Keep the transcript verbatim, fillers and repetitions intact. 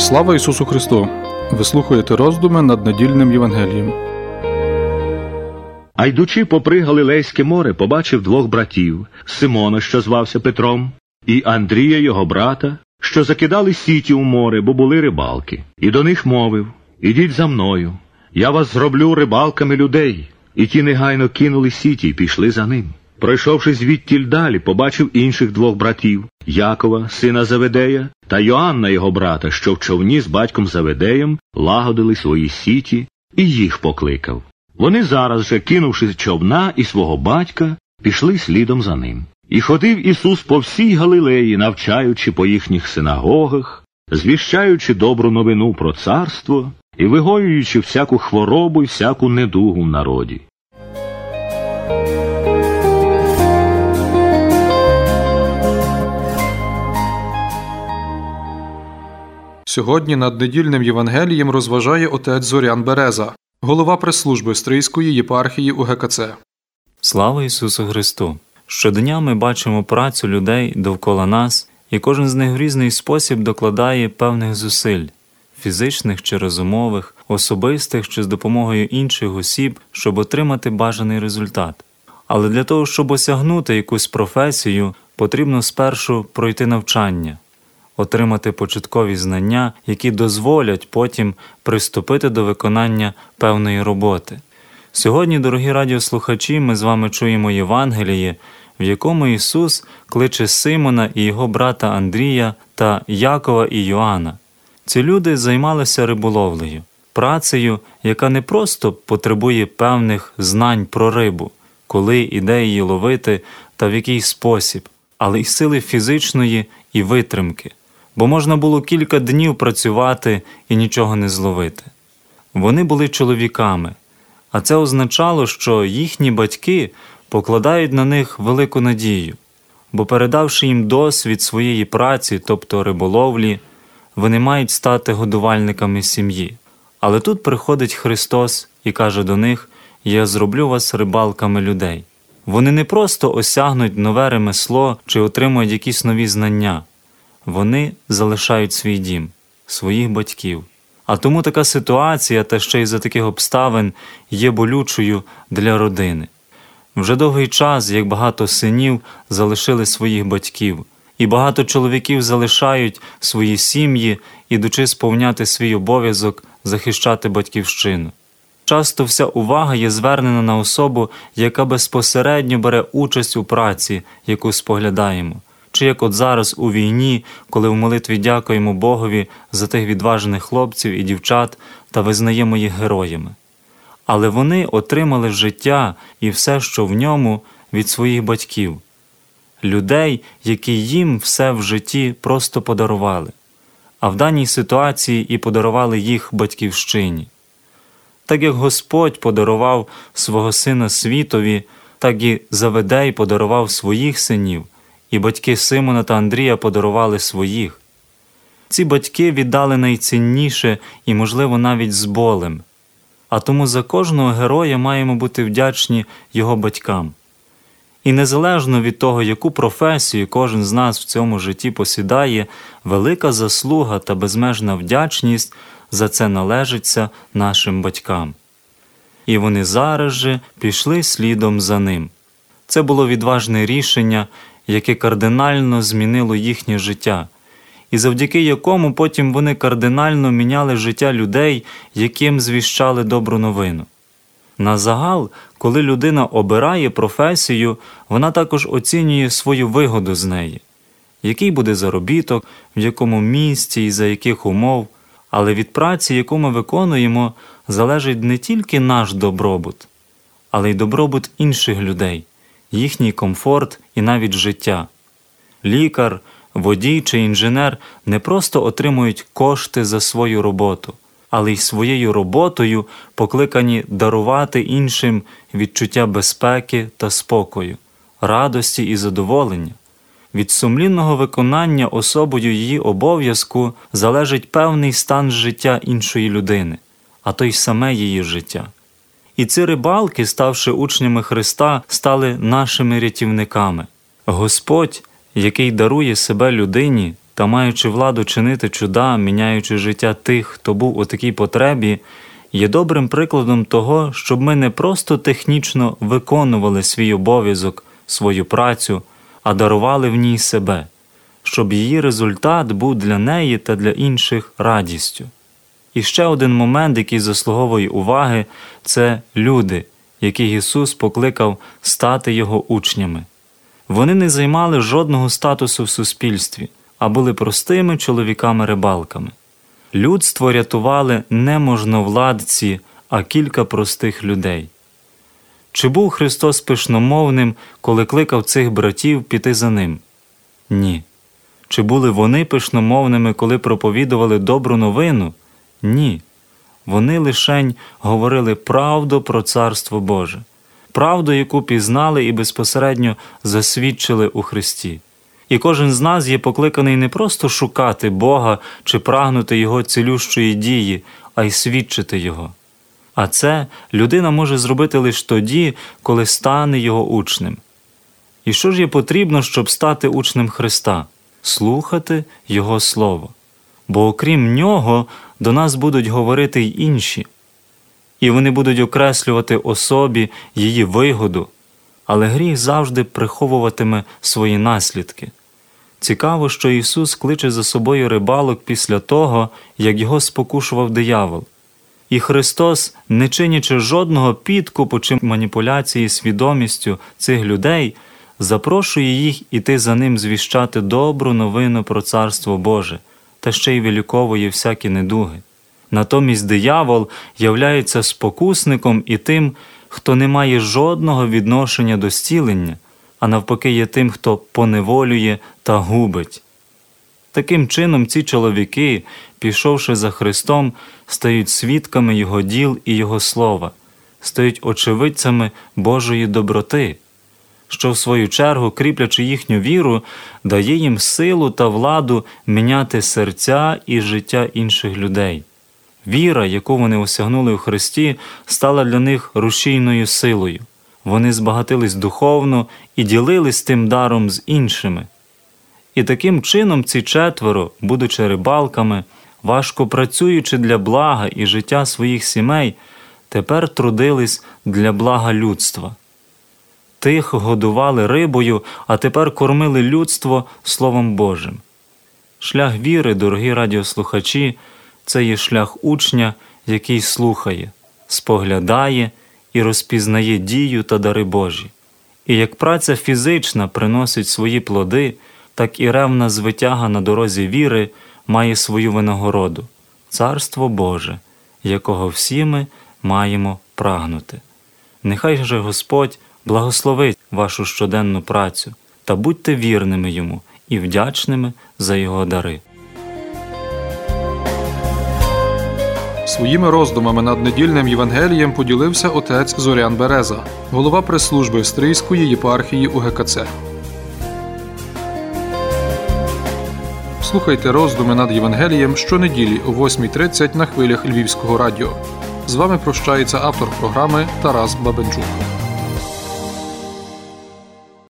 Слава Ісусу Христу! Ви слухаєте роздуми над недільним Євангелієм. А йдучи попри Галилейське море, побачив двох братів – Симона, що звався Петром, і Андрія, його брата, що закидали сіті у море, бо були рибалки. І до них мовив: «Ідіть за мною, я вас зроблю рибалками людей». І ті негайно кинули сіті й пішли за ним. Пройшовши звідтіль далі, побачив інших двох братів – Якова, сина Заведея, та Йоанна, його брата, що в човні з батьком Заведеєм лагодили свої сіті, і їх покликав. Вони зараз же, кинувши човна і свого батька, пішли слідом за ним. І ходив Ісус по всій Галилеї, навчаючи по їхніх синагогах, звіщаючи добру новину про царство і вигоюючи всяку хворобу і всяку недугу в народі. Сьогодні над недільним Євангелієм розважає отець Зорян Береза, голова прес-служби Стрийської єпархії У Ге Ка Це. Слава Ісусу Христу! Щодня ми бачимо працю людей довкола нас, і кожен з них в різний спосіб докладає певних зусиль – фізичних чи розумових, особистих чи з допомогою інших осіб, щоб отримати бажаний результат. Але для того, щоб осягнути якусь професію, потрібно спершу пройти навчання, отримати початкові знання, які дозволять потім приступити до виконання певної роботи. Сьогодні, дорогі радіослухачі, ми з вами чуємо Євангеліє, в якому Ісус кличе Симона і його брата Андрія та Якова і Йоанна. Ці люди займалися риболовлею, працею, яка не просто потребує певних знань про рибу, коли і де її ловити та в який спосіб, але й сили фізичної і витримки, бо можна було кілька днів працювати і нічого не зловити. Вони були чоловіками, а це означало, що їхні батьки покладають на них велику надію, бо передавши їм досвід своєї праці, тобто риболовлі, вони мають стати годувальниками сім'ї. Але тут приходить Христос і каже до них: «Я зроблю вас рибалками людей». Вони не просто осягнуть нове ремесло чи отримують якісь нові знання. Вони залишають свій дім, своїх батьків. А тому така ситуація, та ще й за таких обставин, є болючою для родини. Вже довгий час, як багато синів залишили своїх батьків, і багато чоловіків залишають свої сім'ї, ідучи сповняти свій обов'язок захищати батьківщину. Часто вся увага є звернена на особу, яка безпосередньо бере участь у праці, яку споглядаємо. Чи як от зараз у війні, коли в молитві дякуємо Богові за тих відважених хлопців і дівчат та визнаємо їх героями. Але вони отримали життя і все, що в ньому, від своїх батьків. Людей, які їм все в житті просто подарували. А в даній ситуації і подарували їх батьківщині. Так як Господь подарував свого сина світові, так і Заведей подарував своїх синів, і батьки Симона та Андрія подарували своїх. Ці батьки віддали найцінніше і, можливо, навіть з болем. А тому за кожного героя маємо бути вдячні його батькам. І незалежно від того, яку професію кожен з нас в цьому житті посідає, велика заслуга та безмежна вдячність за це належиться нашим батькам. І вони зараз же пішли слідом за ним. Це було відважне рішення, яке кардинально змінило їхнє життя, і завдяки якому потім вони кардинально міняли життя людей, яким звіщали добру новину. На загал, коли людина обирає професію, вона також оцінює свою вигоду з неї. Який буде заробіток, в якому місці і за яких умов, але від праці, яку ми виконуємо, залежить не тільки наш добробут, але й добробут інших людей, їхній комфорт і навіть життя. Лікар, водій чи інженер не просто отримують кошти за свою роботу, але й своєю роботою покликані дарувати іншим відчуття безпеки та спокою, радості і задоволення. Від сумлінного виконання особою її обов'язку залежить певний стан життя іншої людини, а то й саме її життя. І ці рибалки, ставши учнями Христа, стали нашими рятівниками. Господь, який дарує себе людині, та маючи владу чинити чуда, міняючи життя тих, хто був у такій потребі, є добрим прикладом того, щоб ми не просто технічно виконували свій обов'язок, свою працю, а дарували в ній себе, щоб її результат був для неї та для інших радістю. І ще один момент, який заслуговує уваги – це люди, яких Ісус покликав стати Його учнями. Вони не займали жодного статусу в суспільстві, а були простими чоловіками-рибалками. Людство рятували не можновладці, а кілька простих людей. Чи був Христос пишномовним, коли кликав цих братів піти за Ним? Ні. Чи були вони пишномовними, коли проповідували добру новину? Ні. Вони лишень говорили правду про Царство Боже, правду, яку пізнали і безпосередньо засвідчили у Христі. І кожен з нас є покликаний не просто шукати Бога чи прагнути Його цілющої дії, а й свідчити Його. А це людина може зробити лише тоді, коли стане Його учнем. І що ж є потрібно, щоб стати учнем Христа? Слухати Його Слово. Бо окрім Нього до нас будуть говорити й інші. І вони будуть окреслювати особі її вигоду, але гріх завжди приховуватиме свої наслідки. Цікаво, що Ісус кличе за собою рибалок після того, як його спокушував диявол. І Христос, не чинячи жодного підкупу чи маніпуляції свідомістю цих людей, запрошує їх іти за Ним звіщати добру новину про Царство Боже, та ще й виліковує всякі недуги. Натомість диявол являється спокусником і тим, хто не має жодного відношення до зцілення, а навпаки є тим, хто поневолює та губить. Таким чином ці чоловіки, пішовши за Христом, стають свідками Його діл і Його слова, стають очевидцями Божої доброти, що в свою чергу, кріплячи їхню віру, дає їм силу та владу міняти серця і життя інших людей. Віра, яку вони осягнули у Христі, стала для них рушійною силою. Вони збагатились духовно і ділились тим даром з іншими. І таким чином ці четверо, будучи рибалками, важко працюючи для блага і життя своїх сімей, тепер трудились для блага людства. Тих годували рибою, а тепер кормили людство Словом Божим. Шлях віри, дорогі радіослухачі, це є шлях учня, який слухає, споглядає і розпізнає дію та дари Божі. І як праця фізична приносить свої плоди, так і ревна звитяга на дорозі віри має свою винагороду – Царство Боже, якого всі ми маємо прагнути. Нехай же Господь благословить вашу щоденну працю та будьте вірними Йому і вдячними за Його дари. Своїми роздумами над недільним Євангелієм поділився отець Зорян Береза, голова прес-служби Стрийської єпархії У Ге Ка Це. Слухайте роздуми над Євангелієм щонеділі о восьмій тридцять на хвилях Львівського радіо. З вами прощається автор програми Тарас Бабенчук.